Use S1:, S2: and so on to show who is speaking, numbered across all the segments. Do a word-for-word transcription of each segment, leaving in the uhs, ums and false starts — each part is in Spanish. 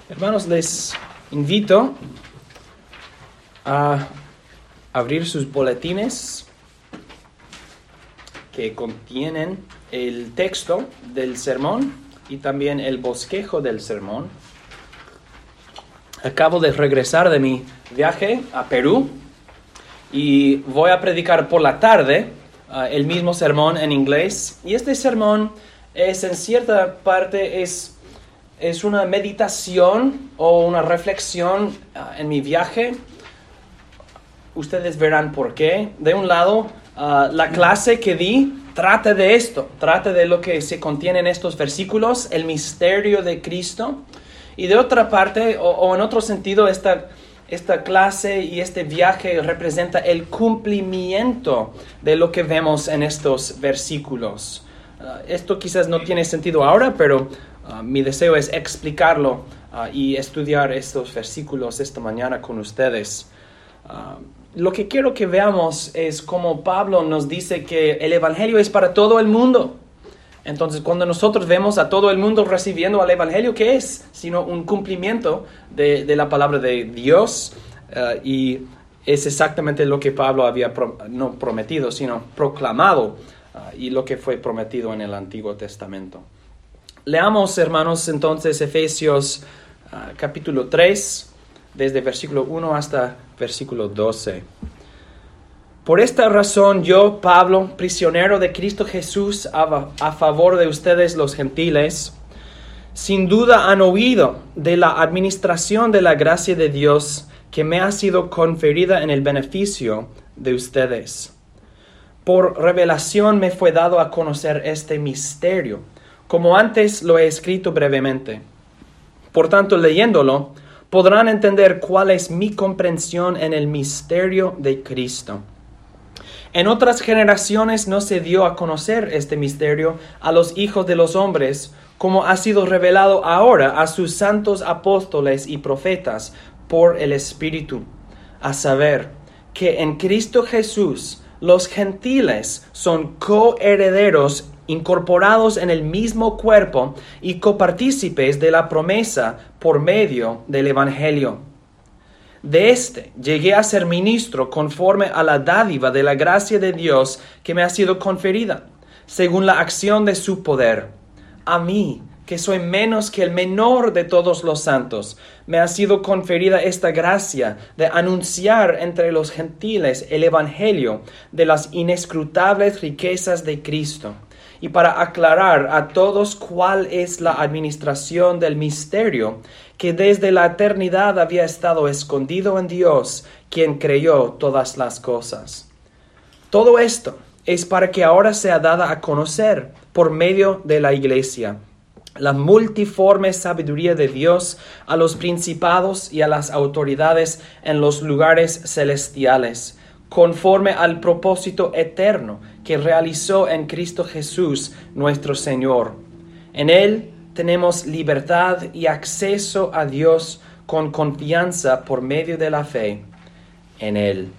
S1: Hermanos, les invito a abrir sus boletines que contienen el texto del sermón y también el bosquejo del sermón. Acabo de regresar de mi viaje a Perú y voy a predicar por la tarde uh, el mismo sermón en inglés. Y este sermón es, en cierta parte, es, es una meditación o una reflexión uh, en mi viaje. Ustedes verán por qué. De un lado, uh, la clase que di trata de esto, trata de lo que se contiene en estos versículos, el misterio de Cristo. Y de otra parte, o, o en otro sentido, esta, esta clase y este viaje representa el cumplimiento de lo que vemos en estos versículos. Uh, esto quizás no tiene sentido ahora, pero uh, mi deseo es explicarlo uh, y estudiar estos versículos esta mañana con ustedes. Uh, Lo que quiero que veamos es cómo Pablo nos dice que el Evangelio es para todo el mundo. Entonces, cuando nosotros vemos a todo el mundo recibiendo el Evangelio, ¿qué es? Sino un cumplimiento de, de la palabra de Dios. Uh, y es exactamente lo que Pablo había pro, no prometido, sino proclamado. Uh, y lo que fue prometido en el Antiguo Testamento. Leamos, hermanos, entonces Efesios uh, capítulo tres. Desde versículo uno hasta versículo doce. Por esta razón yo, Pablo, prisionero de Cristo Jesús, a, a favor de ustedes los gentiles, sin duda han oído de la administración de la gracia de Dios que me ha sido conferida en el beneficio de ustedes. Por revelación me fue dado a conocer este misterio, como antes lo he escrito brevemente. Por tanto, leyéndolo, podrán entender cuál es mi comprensión en el misterio de Cristo. En otras generaciones no se dio a conocer este misterio a los hijos de los hombres, como ha sido revelado ahora a sus santos apóstoles y profetas por el Espíritu, a saber, que en Cristo Jesús los gentiles son coherederos incorporados en el mismo cuerpo y copartícipes de la promesa por medio del Evangelio. De este llegué a ser ministro conforme a la dádiva de la gracia de Dios que me ha sido conferida, según la acción de su poder. A mí, que soy menos que el menor de todos los santos, me ha sido conferida esta gracia de anunciar entre los gentiles el Evangelio de las inescrutables riquezas de Cristo, y para aclarar a todos cuál es la administración del misterio que desde la eternidad había estado escondido en Dios, quien creyó todas las cosas. Todo esto es para que ahora sea dada a conocer por medio de la Iglesia la multiforme sabiduría de Dios a los principados y a las autoridades en los lugares celestiales, conforme al propósito eterno que realizó en Cristo Jesús nuestro Señor. En Él tenemos libertad y acceso a Dios con confianza por medio de la fe en Él.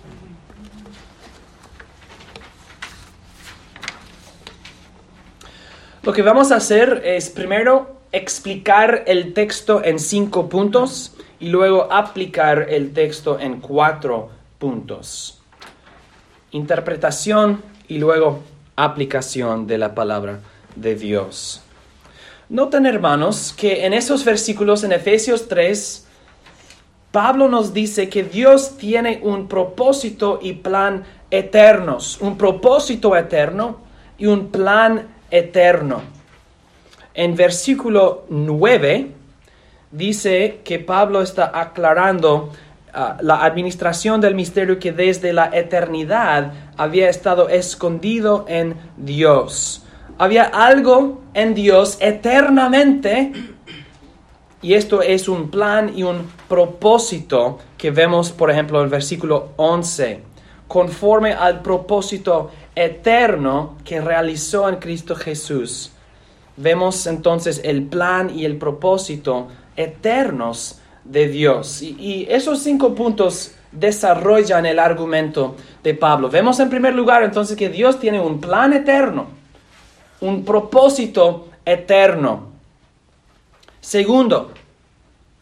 S1: Lo que vamos a hacer es primero explicar el texto en cinco puntos y luego aplicar el texto en cuatro puntos. Interpretación y luego aplicación de la palabra de Dios. Noten, hermanos, que en esos versículos en Efesios tres, Pablo nos dice que Dios tiene un propósito y plan eternos, un propósito eterno y un plan eterno. En versículo nueve dice que Pablo está aclarando Uh, la administración del misterio que desde la eternidad había estado escondido en Dios. Había algo en Dios eternamente, y esto es un plan y un propósito que vemos, por ejemplo, en el versículo once. Conforme al propósito eterno que realizó en Cristo Jesús. Vemos entonces el plan y el propósito eternos de Dios. Y, y esos cinco puntos desarrollan el argumento de Pablo. Vemos en primer lugar entonces que Dios tiene un plan eterno, un propósito eterno. Segundo,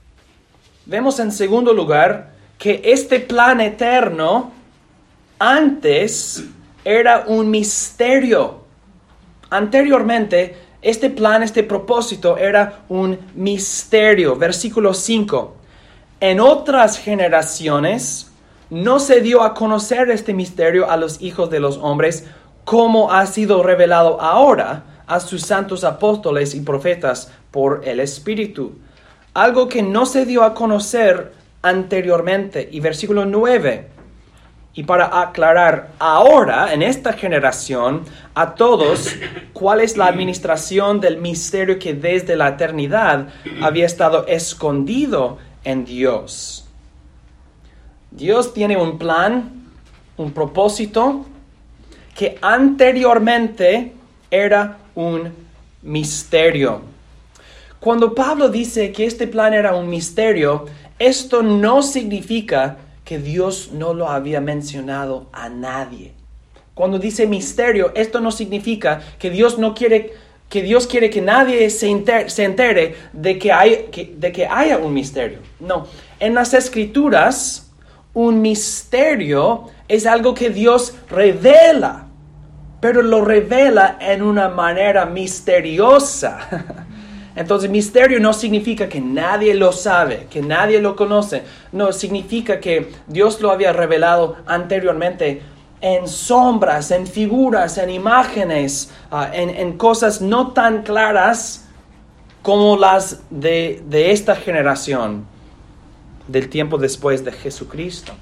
S1: Vemos en segundo lugar que este plan eterno antes era un misterio. Anteriormente, este plan, este propósito era un misterio. Versículo cinco. En otras generaciones no se dio a conocer este misterio a los hijos de los hombres, como ha sido revelado ahora a sus santos apóstoles y profetas por el Espíritu. Algo que no se dio a conocer anteriormente. Y versículo nueve. Y para aclarar ahora, en esta generación, a todos, cuál es la administración del misterio que desde la eternidad había estado escondido en Dios. Dios tiene un plan, un propósito, que anteriormente era un misterio. Cuando Pablo dice que este plan era un misterio, esto no significa que Dios no lo había mencionado a nadie. Cuando dice misterio, esto no significa que Dios no quiere, que Dios quiere que nadie se entere, se entere de, que hay, que, de que haya un misterio. No, en las Escrituras, un misterio es algo que Dios revela, pero lo revela en una manera misteriosa. Entonces, misterio no significa que nadie lo sabe, que nadie lo conoce. No, significa que Dios lo había revelado anteriormente en sombras, en figuras, en imágenes, uh, en, en cosas no tan claras como las de, de esta generación, del tiempo después de Jesucristo.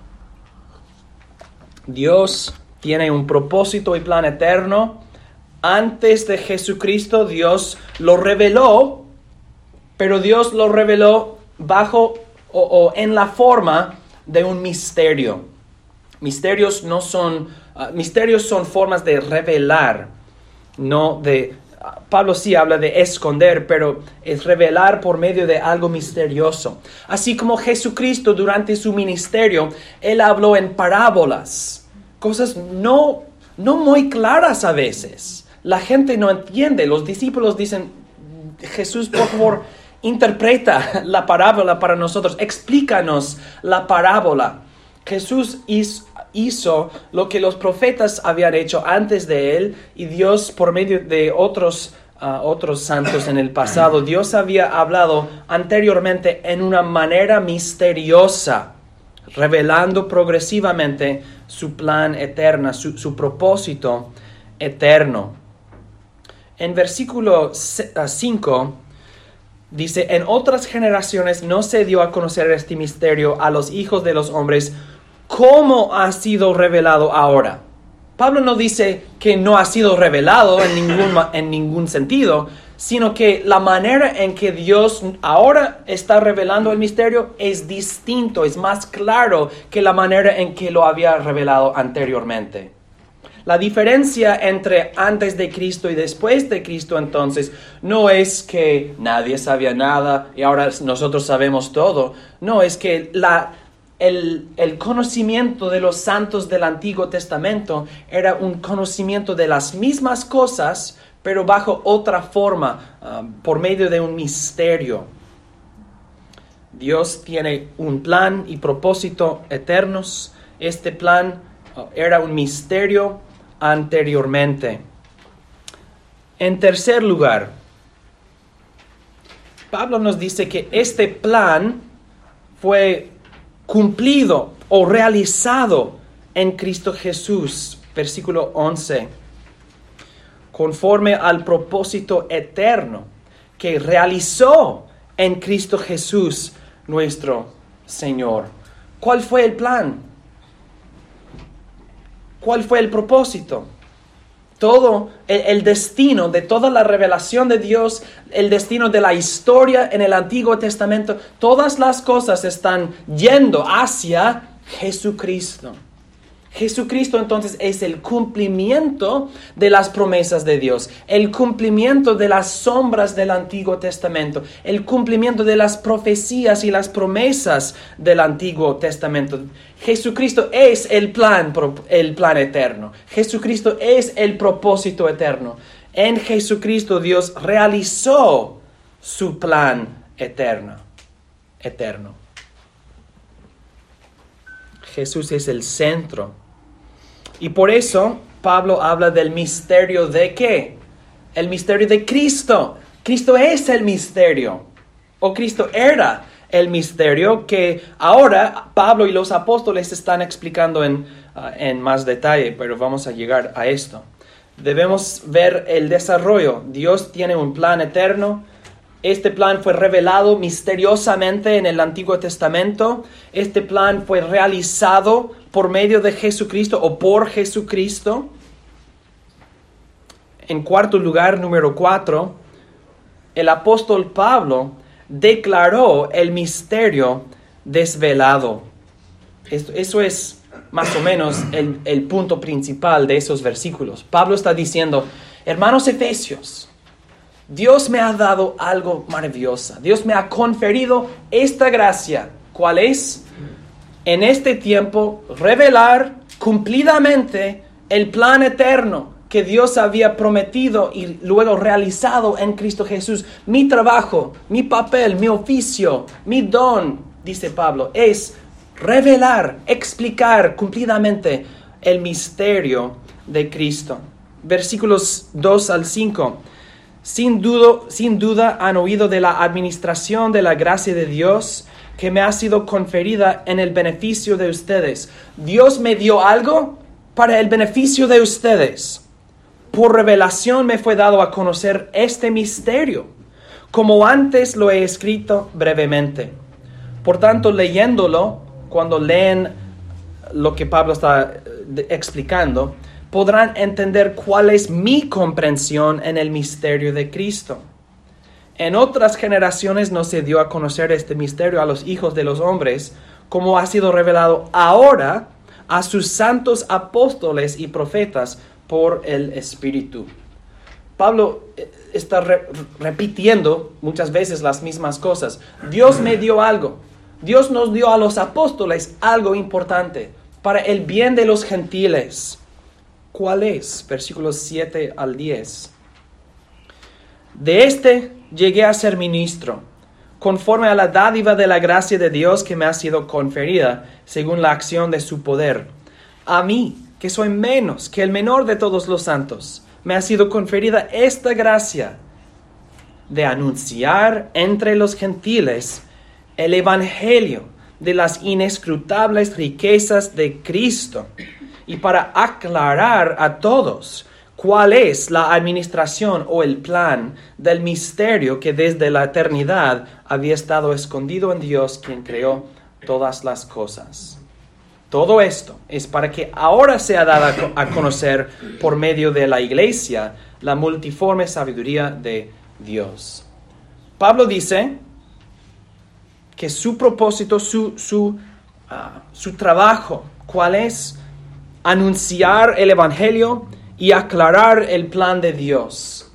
S1: Dios tiene un propósito y plan eterno. Antes de Jesucristo, Dios lo reveló, pero Dios lo reveló bajo o, o en la forma de un misterio. Misterios no son, uh, misterios son formas de revelar, no de, uh, Pablo sí habla de esconder, pero es revelar por medio de algo misterioso. Así como Jesucristo durante su ministerio, Él habló en parábolas, cosas no, no muy claras a veces. La gente no entiende. Los discípulos dicen, Jesús, por favor, interpreta la parábola para nosotros. Explícanos la parábola. Jesús hizo lo que los profetas habían hecho antes de él, y Dios, por medio de otros, uh, otros santos en el pasado, Dios había hablado anteriormente en una manera misteriosa, revelando progresivamente su plan eterno, su, su propósito eterno. En versículo cinco dice, en otras generaciones no se dio a conocer este misterio a los hijos de los hombres, como ha sido revelado ahora. Pablo no dice que no ha sido revelado en ningún, en ningún sentido, sino que la manera en que Dios ahora está revelando el misterio es distinto, es más claro que la manera en que lo había revelado anteriormente. La diferencia entre antes de Cristo y después de Cristo, entonces, no es que nadie sabía nada y ahora nosotros sabemos todo. No, es que la, el, el conocimiento de los santos del Antiguo Testamento era un conocimiento de las mismas cosas, pero bajo otra forma, uh, por medio de un misterio. Dios tiene un plan y propósito eternos. Este plan uh, era un misterio anteriormente. En tercer lugar, Pablo nos dice que este plan fue cumplido o realizado en Cristo Jesús. Versículo once. Conforme al propósito eterno que realizó en Cristo Jesús nuestro Señor. ¿Cuál fue el plan? ¿Cuál fue el propósito? Todo el, el destino de toda la revelación de Dios, el destino de la historia en el Antiguo Testamento, todas las cosas están yendo hacia Jesucristo. Jesucristo entonces es el cumplimiento de las promesas de Dios, el cumplimiento de las sombras del Antiguo Testamento, el cumplimiento de las profecías y las promesas del Antiguo Testamento. Jesucristo es el plan, el plan eterno. Jesucristo es el propósito eterno. En Jesucristo Dios realizó su plan eterno. eterno. Jesús es el centro. Y por eso Pablo habla del misterio de ¿qué? El misterio de Cristo. Cristo es el misterio. O Cristo era el misterio que ahora Pablo y los apóstoles están explicando en, uh, en más detalle, pero vamos a llegar a esto. Debemos ver el desarrollo. Dios tiene un plan eterno. Este plan fue revelado misteriosamente en el Antiguo Testamento. Este plan fue realizado por medio de Jesucristo o por Jesucristo. En cuarto lugar, número cuatro, el apóstol Pablo declaró el misterio desvelado. Eso, eso es más o menos el, el punto principal de esos versículos. Pablo está diciendo, hermanos efesios, Dios me ha dado algo maravilloso. Dios me ha conferido esta gracia. ¿Cuál es? En este tiempo, revelar cumplidamente el plan eterno que Dios había prometido y luego realizado en Cristo Jesús. Mi trabajo, mi papel, mi oficio, mi don, dice Pablo, es revelar, explicar cumplidamente el misterio de Cristo. Versículos dos al cinco. Sin duda, sin duda han oído de la administración de la gracia de Dios que me ha sido conferida en el beneficio de ustedes. Dios me dio algo para el beneficio de ustedes. Por revelación me fue dado a conocer este misterio, como antes lo he escrito brevemente. Por tanto, leyéndolo, cuando leen lo que Pablo está explicando, podrán entender cuál es mi comprensión en el misterio de Cristo. En otras generaciones no se dio a conocer este misterio a los hijos de los hombres, como ha sido revelado ahora a sus santos apóstoles y profetas por el Espíritu. Pablo está re- repitiendo muchas veces las mismas cosas. Dios me dio algo. Dios nos dio a los apóstoles algo importante para el bien de los gentiles. ¿Cuál es? Versículos siete al diez. De este llegué a ser ministro, conforme a la dádiva de la gracia de Dios que me ha sido conferida, según la acción de su poder. A mí, que soy menos que el menor de todos los santos, me ha sido conferida esta gracia de anunciar entre los gentiles el evangelio de las inescrutables riquezas de Cristo y para aclarar a todos cuál es la administración o el plan del misterio que desde la eternidad había estado escondido en Dios, quien creó todas las cosas. Todo esto es para que ahora sea dada a conocer por medio de la iglesia la multiforme sabiduría de Dios. Pablo dice que su propósito, su, su, uh, su trabajo, ¿cuál es? Anunciar el evangelio y aclarar el plan de Dios.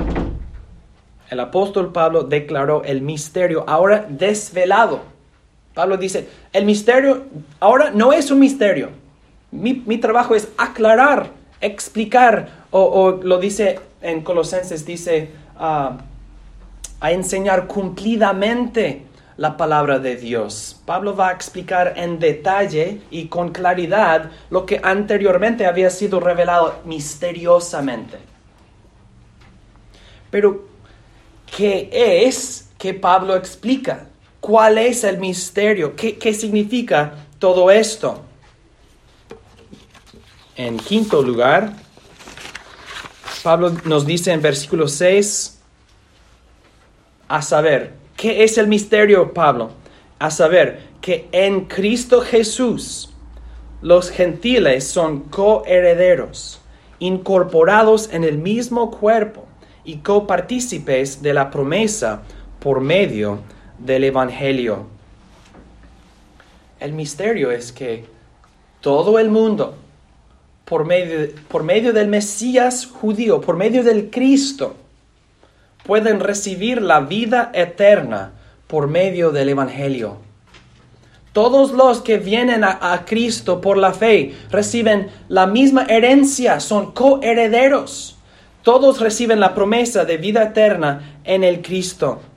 S1: El apóstol Pablo declaró el misterio ahora desvelado. Pablo dice, el misterio ahora no es un misterio. Mi, mi trabajo es aclarar, explicar, o, o lo dice en Colosenses, dice, uh, a enseñar cumplidamente la palabra de Dios. Pablo va a explicar en detalle y con claridad lo que anteriormente había sido revelado misteriosamente. Pero, ¿qué es que Pablo explica? ¿Cuál es el misterio? ¿Qué, qué significa todo esto? En quinto lugar, Pablo nos dice en versículo seis, a saber, ¿qué es el misterio, Pablo? A saber, que en Cristo Jesús los gentiles son coherederos, incorporados en el mismo cuerpo y copartícipes de la promesa por medio del Evangelio. El misterio es que todo el mundo, por medio, por medio del Mesías judío, por medio del Cristo, pueden recibir la vida eterna por medio del Evangelio. Todos los que vienen a, a Cristo por la fe reciben la misma herencia, son coherederos. Todos reciben la promesa de vida eterna en el Cristo.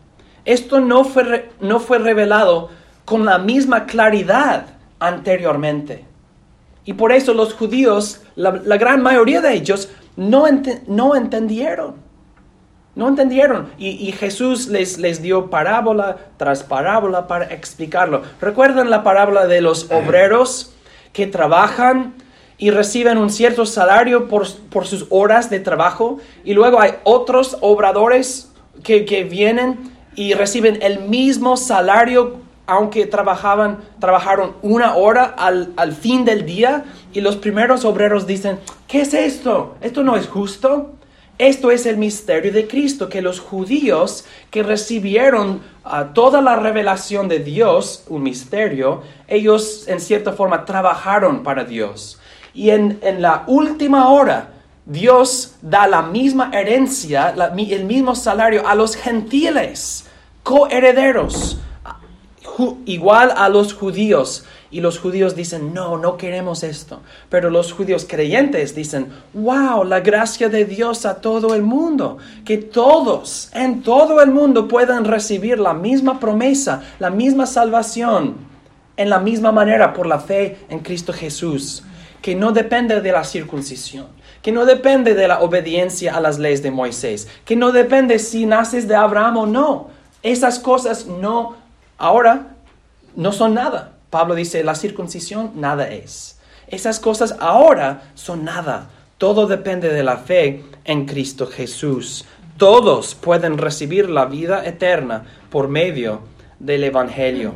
S1: Esto no fue, re, no fue revelado con la misma claridad anteriormente. Y por eso los judíos, la, la gran mayoría de ellos, no, ent, no entendieron. No entendieron. Y, y Jesús les, les dio parábola tras parábola para explicarlo. ¿Recuerdan la parábola de los obreros que trabajan y reciben un cierto salario por, por sus horas de trabajo? Y luego hay otros obradores que, que vienen y reciben el mismo salario aunque trabajaban, trabajaron una hora al, al fin del día. Y los primeros obreros dicen, ¿qué es esto? ¿Esto no es justo? Esto es el misterio de Cristo, que los judíos que recibieron uh, toda la revelación de Dios, un misterio, ellos en cierta forma trabajaron para Dios. Y en, en la última hora, Dios da la misma herencia, la, el mismo salario a los gentiles, coherederos, ju, igual a los judíos. Y los judíos dicen, no, no queremos esto. Pero los judíos creyentes dicen, wow, la gracia de Dios a todo el mundo. Que todos, en todo el mundo puedan recibir la misma promesa, la misma salvación, en la misma manera por la fe en Cristo Jesús. Que no depende de la circuncisión. Que no depende de la obediencia a las leyes de Moisés. Que no depende si naces de Abraham o no. Esas cosas no, ahora, no son nada. Pablo dice, la circuncisión nada es. Esas cosas ahora son nada. Todo depende de la fe en Cristo Jesús. Todos pueden recibir la vida eterna por medio del Evangelio.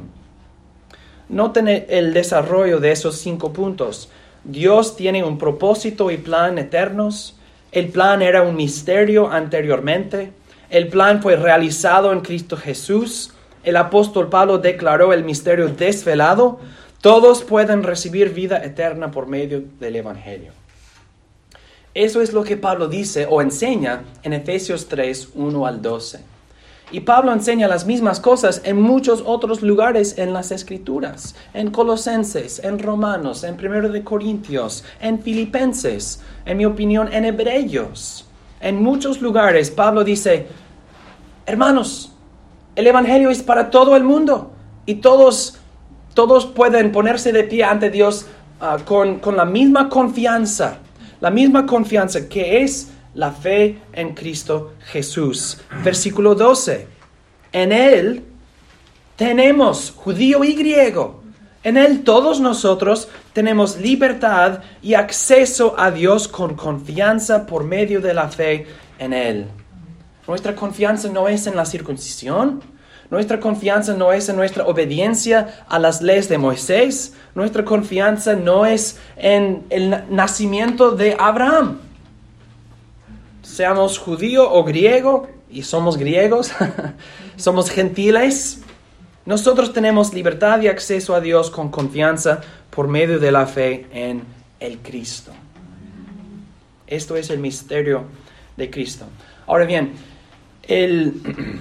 S1: Noten el desarrollo de esos cinco puntos. Dios tiene un propósito y plan eternos. El plan era un misterio anteriormente. El plan fue realizado en Cristo Jesús. El apóstol Pablo declaró el misterio desvelado. Todos pueden recibir vida eterna por medio del Evangelio. Eso es lo que Pablo dice o enseña en Efesios tres, uno al doce. Y Pablo enseña las mismas cosas en muchos otros lugares en las Escrituras. En Colosenses, en Romanos, en Primero de Corintios, en Filipenses, en mi opinión, en Hebreos. En muchos lugares Pablo dice, hermanos, el Evangelio es para todo el mundo y todos, todos pueden ponerse de pie ante Dios uh, con, con la misma confianza, la misma confianza que es la fe en Cristo Jesús. Versículo doce. En Él tenemos judío y griego. En Él todos nosotros tenemos libertad y acceso a Dios con confianza por medio de la fe en Él. Nuestra confianza no es en la circuncisión. Nuestra confianza no es en nuestra obediencia a las leyes de Moisés. Nuestra confianza no es en el nacimiento de Abraham. Seamos judío o griego, y somos griegos, somos gentiles. Nosotros tenemos libertad y acceso a Dios con confianza por medio de la fe en el Cristo. Esto es el misterio de Cristo. Ahora bien, el,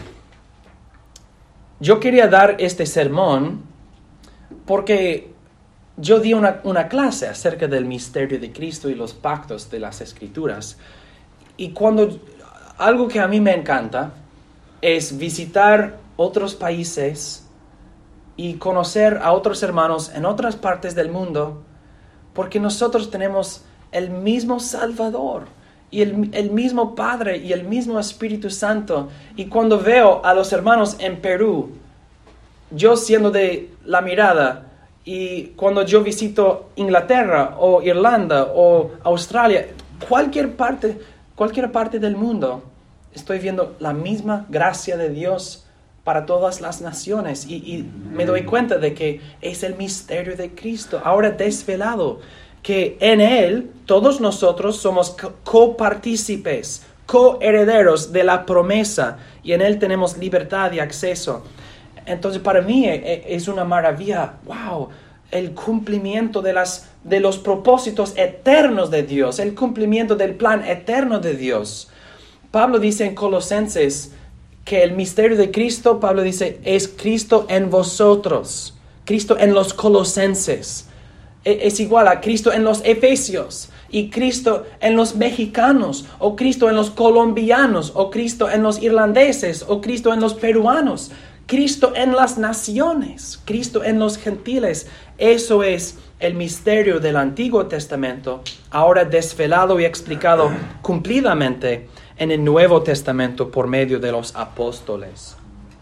S1: yo quería dar este sermón porque yo di una, una clase acerca del misterio de Cristo y los pactos de las Escrituras. Y cuando algo que a mí me encanta es visitar otros países y conocer a otros hermanos en otras partes del mundo, porque nosotros tenemos el mismo Salvador y el, el mismo Padre y el mismo Espíritu Santo. Y cuando veo a los hermanos en Perú, yo siendo de la mirada, y cuando yo visito Inglaterra o Irlanda o Australia, cualquier parte, cualquier parte del mundo, estoy viendo la misma gracia de Dios para todas las naciones. Y, y me doy cuenta de que es el misterio de Cristo, ahora desvelado, que en Él todos nosotros somos copartícipes, coherederos de la promesa, y en Él tenemos libertad y acceso. Entonces para mí es una maravilla, wow, el cumplimiento de, las, de los propósitos eternos de Dios, el cumplimiento del plan eterno de Dios. Pablo dice en Colosenses que el misterio de Cristo, Pablo dice, es Cristo en vosotros, Cristo en los colosenses. es igual a Cristo en los efesios, y Cristo en los mexicanos, o Cristo en los colombianos, o Cristo en los irlandeses, o Cristo en los peruanos, Cristo en las naciones, Cristo en los gentiles. Eso es el misterio del Antiguo Testamento, ahora desvelado y explicado cumplidamente en el Nuevo Testamento por medio de los apóstoles.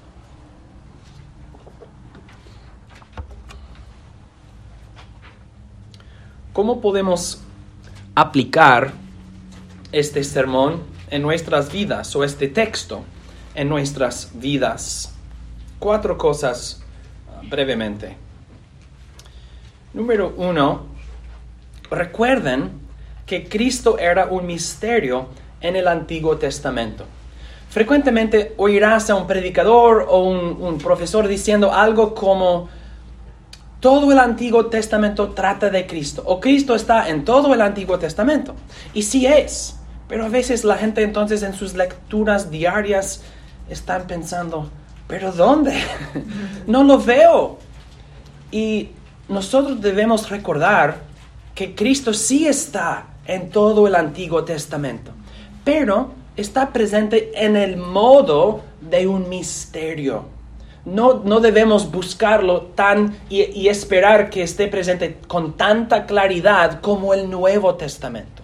S1: ¿Cómo podemos aplicar este sermón en nuestras vidas o este texto en nuestras vidas? Cuatro cosas uh, brevemente. Número uno, recuerden que Cristo era un misterio en el Antiguo Testamento. Frecuentemente oirás a un predicador o un, un profesor diciendo algo como: todo el Antiguo Testamento trata de Cristo, o Cristo está en todo el Antiguo Testamento. Y sí es, pero a veces la gente entonces en sus lecturas diarias están pensando: ¿pero dónde? No lo veo. Y nosotros debemos recordar que Cristo sí está en todo el Antiguo Testamento, pero está presente en el modo de un misterio. No, no debemos buscarlo tan y, y esperar que esté presente con tanta claridad como el Nuevo Testamento.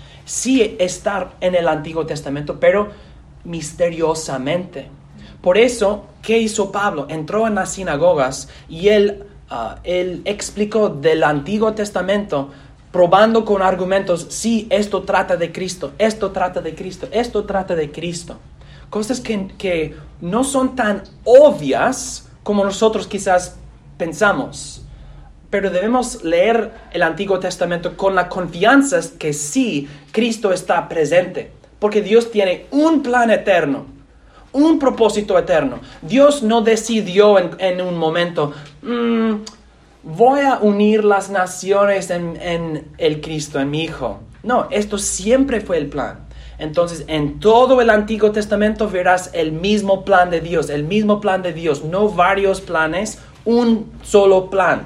S1: Sí está en el Antiguo Testamento, pero misteriosamente. Por eso, ¿qué hizo Pablo? Entró en las sinagogas y él, uh, él explicó del Antiguo Testamento, probando con argumentos: sí, esto trata de Cristo, esto trata de Cristo, esto trata de Cristo. Cosas que, que no son tan obvias como nosotros quizás pensamos. Pero debemos leer el Antiguo Testamento con la confianza que sí, Cristo está presente. Porque Dios tiene un plan eterno, un propósito eterno. Dios no decidió en, en un momento: mmm, voy a unir las naciones en, en el Cristo, en mi Hijo. No, esto siempre fue el plan. Entonces, en todo el Antiguo Testamento verás el mismo plan de Dios, el mismo plan de Dios, no varios planes, un solo plan.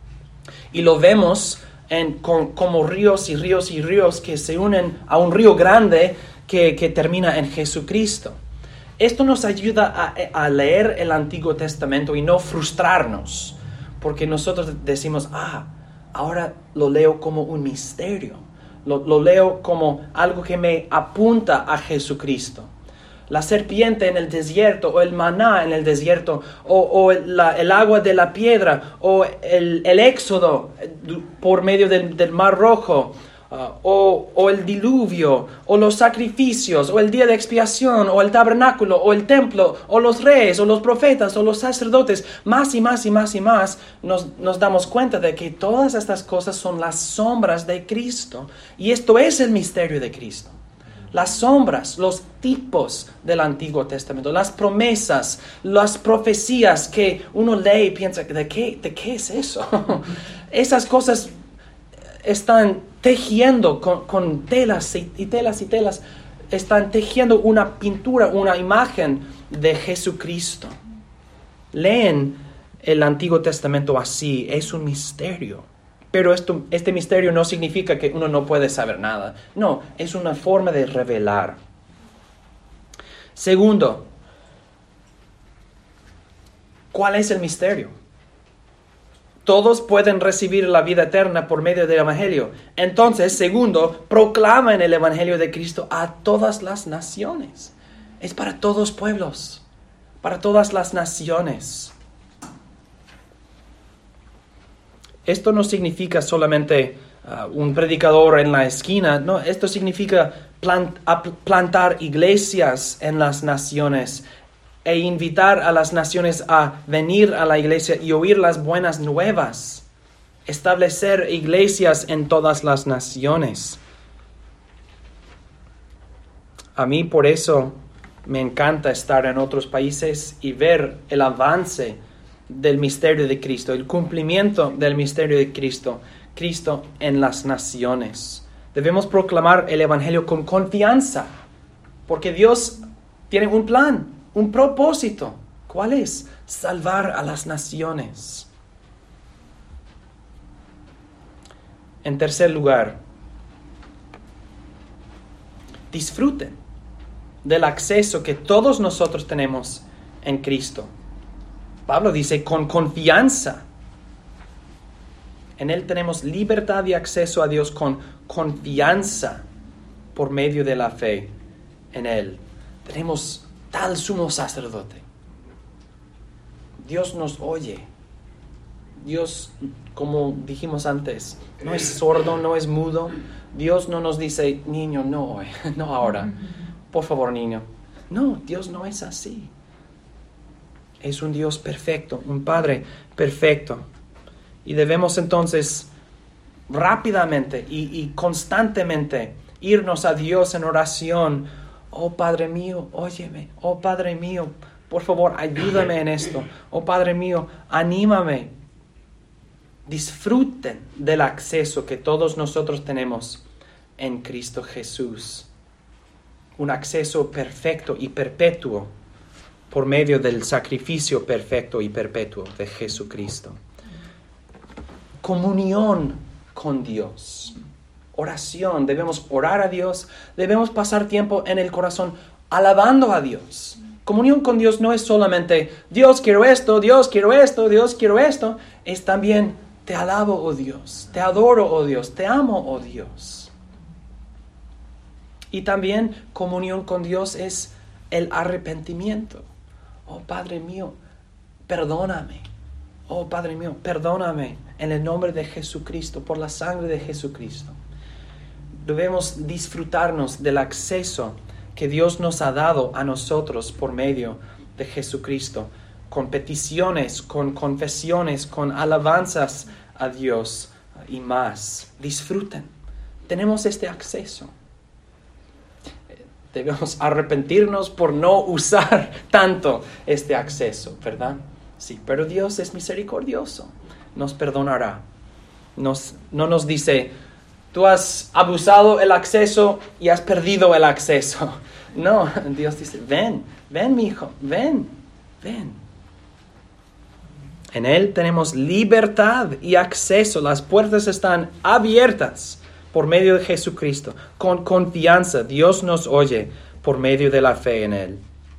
S1: Y lo vemos en, con, como ríos y ríos y ríos que se unen a un río grande que, que termina en Jesucristo. Esto nos ayuda a, a leer el Antiguo Testamento y no frustrarnos, porque nosotros decimos: ah, ahora lo leo como un misterio. Lo, lo leo como algo que me apunta a Jesucristo. La serpiente en el desierto, o el maná en el desierto, o, o el, la, el agua de la piedra, o el, el éxodo por medio del, del Mar Rojo, uh, o, o el diluvio, o los sacrificios, o el día de expiación, o el tabernáculo, o el templo, o los reyes, o los profetas, o los sacerdotes. Más y más y más y más nos, nos damos cuenta de que todas estas cosas son las sombras de Cristo. Y esto es el misterio de Cristo. Las sombras, los tipos del Antiguo Testamento, las promesas, las profecías que uno lee y piensa: ¿de qué, de qué es eso? Esas cosas están tejiendo con, con telas y, y telas y telas, están tejiendo una pintura, una imagen de Jesucristo. Leen el Antiguo Testamento así, es un misterio. Pero esto, este misterio no significa que uno no puede saber nada. No, es una forma de revelar. Segundo, ¿cuál es el misterio? Todos pueden recibir la vida eterna por medio del Evangelio. Entonces, segundo, proclaman el Evangelio de Cristo a todas las naciones. Es para todos pueblos, para todas las naciones. Esto no significa solamente uh, un predicador en la esquina. No, esto significa plant, plantar iglesias en las naciones e invitar a las naciones a venir a la iglesia y oír las buenas nuevas. Establecer iglesias en todas las naciones. A mí por eso me encanta estar en otros países y ver el avance del misterio de Cristo, el cumplimiento del misterio de Cristo, Cristo en las naciones. Debemos proclamar el Evangelio con confianza, porque Dios tiene un plan, un propósito. ¿Cuál es? Salvar a las naciones. En tercer lugar, disfruten del acceso que todos nosotros tenemos en Cristo. Pablo dice, con confianza. En Él tenemos libertad y acceso a Dios con confianza por medio de la fe en Él. Tenemos tal sumo sacerdote. Dios nos oye. Dios, como dijimos antes, no es sordo, no es mudo. Dios no nos dice, niño, no hoy, no ahora. Por favor, niño. No, Dios no es así. Es un Dios perfecto, un Padre perfecto. Y debemos entonces rápidamente y, y constantemente irnos a Dios en oración. Oh Padre mío, óyeme. Oh Padre mío, por favor, ayúdame en esto. Oh Padre mío, anímame. Disfruten del acceso que todos nosotros tenemos en Cristo Jesús. Un acceso perfecto y perpetuo por medio del sacrificio perfecto y perpetuo de Jesucristo. Comunión con Dios. Oración. Debemos orar a Dios. Debemos pasar tiempo en el corazón alabando a Dios. Comunión con Dios no es solamente Dios quiero esto, Dios quiero esto, Dios quiero esto. Es también te alabo, oh Dios. Te adoro, oh Dios. Te amo, oh Dios. Y también comunión con Dios es el arrepentimiento. Oh Padre mío, perdóname. Oh Padre mío, perdóname en el nombre de Jesucristo, por la sangre de Jesucristo. Debemos disfrutarnos del acceso que Dios nos ha dado a nosotros por medio de Jesucristo, con peticiones, con confesiones, con alabanzas a Dios y más. Disfruten. Tenemos este acceso. Debemos arrepentirnos por no usar tanto este acceso, ¿verdad? Sí, pero Dios es misericordioso. Nos perdonará. Nos, no nos dice, tú has abusado el acceso y has perdido el acceso. No, Dios dice, ven, ven mi hijo, ven, ven. En Él tenemos libertad y acceso. Las puertas están abiertas por medio de Jesucristo. Con confianza, Dios nos oye por medio de la fe en Él.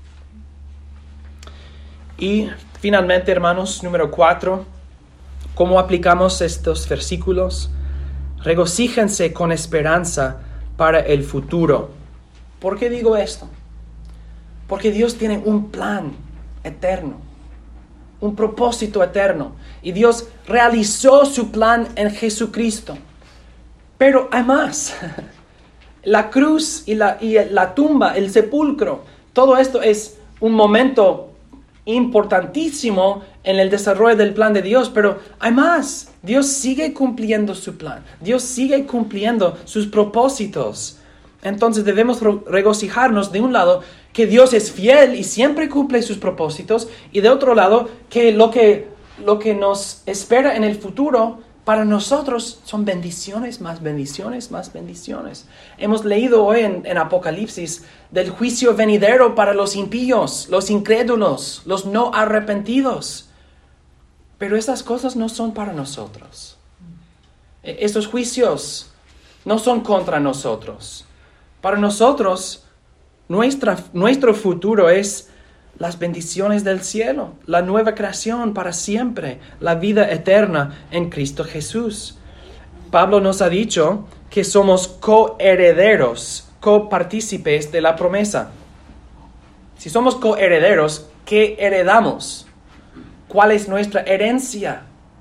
S1: Y finalmente, hermanos, número cuatro, ¿cómo aplicamos estos versículos? Regocíjense con esperanza para el futuro. ¿Por qué digo esto? Porque Dios tiene un plan eterno, un propósito eterno. Y Dios realizó su plan en Jesucristo. Pero hay más. La cruz y la, y la tumba, el sepulcro, todo esto es un momento importantísimo en el desarrollo del plan de Dios, pero hay más. Dios sigue cumpliendo su plan. Dios sigue cumpliendo sus propósitos. Entonces debemos regocijarnos de un lado que Dios es fiel y siempre cumple sus propósitos, y de otro lado que lo que, lo que nos espera en el futuro para nosotros son bendiciones, más bendiciones, más bendiciones. Hemos leído hoy en, en Apocalipsis del juicio venidero para los impíos, los incrédulos, los no arrepentidos. Pero esas cosas no son para nosotros. Esos juicios no son contra nosotros. Para nosotros, nuestra, nuestro futuro es las bendiciones del cielo, la nueva creación para siempre, la vida eterna en Cristo Jesús. Pablo nos ha dicho que somos coherederos, copartícipes de la promesa. Si somos coherederos, ¿qué heredamos? ¿Cuál es nuestra herencia?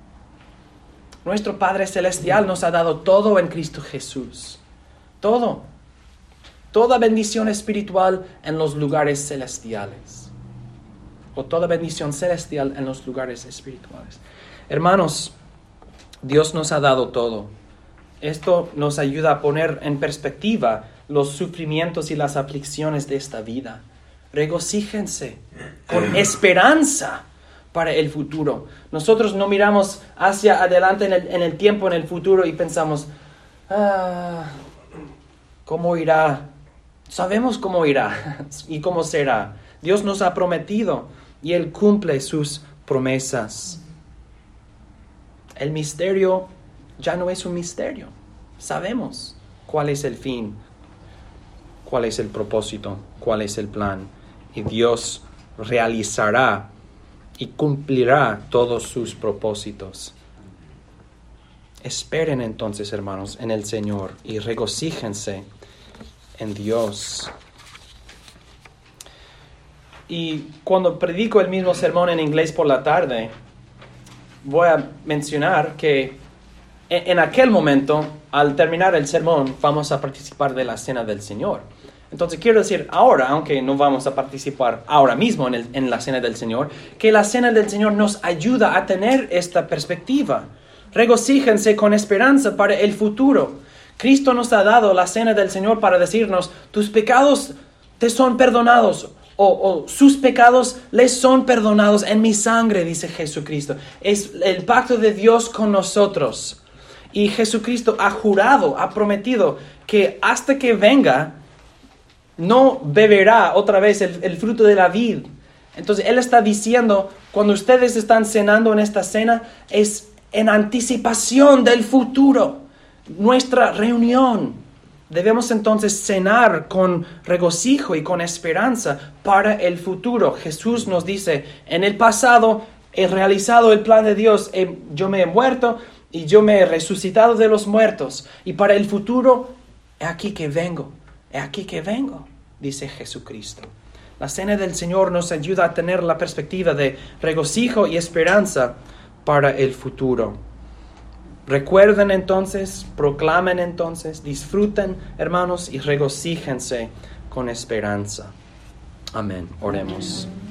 S1: Nuestro Padre Celestial nos ha dado todo en Cristo Jesús. Todo. Toda bendición espiritual en los lugares celestiales. O toda bendición celestial en los lugares espirituales. Hermanos, Dios nos ha dado todo. Esto nos ayuda a poner en perspectiva los sufrimientos y las aflicciones de esta vida. Regocíjense con esperanza para el futuro. Nosotros no miramos hacia adelante en el, en el tiempo, en el futuro, y pensamos, ah, ¿cómo irá? Sabemos cómo irá y cómo será. Dios nos ha prometido y Él cumple sus promesas. El misterio ya no es un misterio. Sabemos cuál es el fin, cuál es el propósito, cuál es el plan. Y Dios realizará y cumplirá todos sus propósitos. Esperen entonces, hermanos, en el Señor y regocíjense en Dios. Y cuando predico el mismo sermón en inglés por la tarde, voy a mencionar que en, en aquel momento, al terminar el sermón, vamos a participar de la Cena del Señor. Entonces quiero decir ahora, aunque no vamos a participar ahora mismo en, el, en la Cena del Señor, que la Cena del Señor nos ayuda a tener esta perspectiva. Regocíjense con esperanza para el futuro. Cristo nos ha dado la Cena del Señor para decirnos, tus pecados te son perdonados, o, o sus pecados les son perdonados en mi sangre, dice Jesucristo. Es el pacto de Dios con nosotros. Y Jesucristo ha jurado, ha prometido que hasta que venga, no beberá otra vez el, el fruto de la vid. Entonces Él está diciendo, cuando ustedes están cenando en esta cena, es en anticipación del futuro, nuestra reunión. Debemos entonces cenar con regocijo y con esperanza para el futuro. Jesús nos dice, en el pasado he realizado el plan de Dios, he, yo me he muerto y yo me he resucitado de los muertos. Y para el futuro, he aquí que vengo, he aquí que vengo, dice Jesucristo. La Cena del Señor nos ayuda a tener la perspectiva de regocijo y esperanza para el futuro. Recuerden entonces, proclamen entonces, disfruten, hermanos, y regocíjense con esperanza. Amén. Oremos.